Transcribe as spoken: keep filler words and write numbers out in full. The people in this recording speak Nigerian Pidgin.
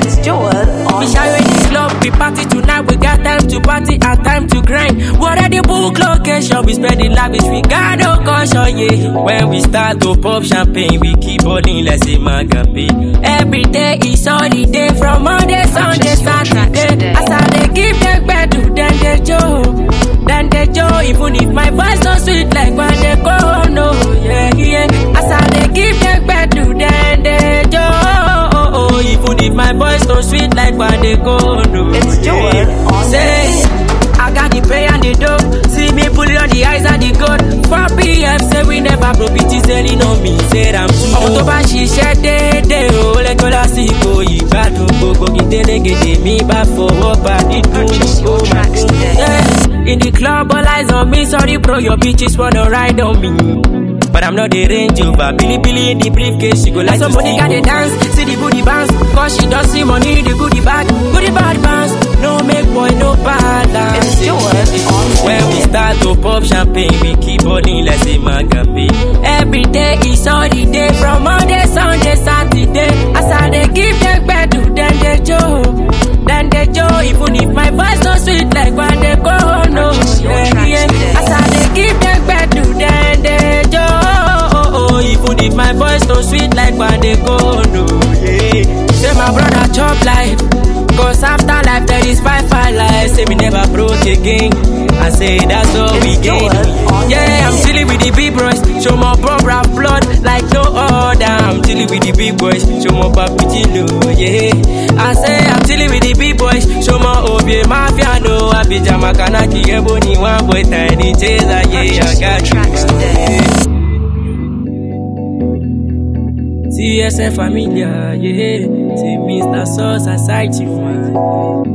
It's Joel on We shall in the club, we party tonight. We got time to party and time to grind. What are the book location? We spend the lavish, we got no caution, yeah. When we start to pop champagne, we keep balling like a magape. Every day is holiday, from Monday, Sunday, Saturday. As I they give them better, then they joke. Then they joke, even if my voice so sweet like when they go, no, yeah, yeah. As I they give them better, then they joke. Even if my voice so sweet like when they go, no. It's Joel on Say, I got the pay and the dough. See me pull it on the eyes and the gold. four P M say we never broke it, is selling on me. Said I'm too old. Omo to ba ṣiṣẹ́ dédé o, lẹ́kọ́ lásìkò ìgbádùn gbogbo gidẹ́lẹ́gẹ̀dẹ̀ mi bá fọwọ́ bá dídùn. Oh my God. In the club, all eyes on me. Sorry bro, your bitches wanna ride on me. But I'm not the Range Rover. Billy Billy in the briefcase, she go like somebody got the dance, see the booty bounce. Cause she don't see money, the goodie bag, goodie bad bounce. No make boy, no balance. It's Joel on When we start to pop champagne, we keep balling like a magape. Every day is holiday, from Monday, Sunday, Saturday. As I they give them better, then they joke. Then they joke, even if my voice so sweet like when they go, no. Yeah, yeah. As I they give them better, then they joke. Even if my voice so sweet like when they go, no. Yeah. Say my brother chop life, cause after life there is five five lives. Say me never broke again, I say that's all we gain. Yeah, I'm chilling with the big boys, show my brother blood like no other. I'm chilling with the big boys, show my papi low, yeah. I say I'm chilling with the big boys, show my O B mafia no. I be Jamaican, Ebony, one boy tiny chaser, yeah, I got you. C S F familia, yeah. See Mister Soul Society, man.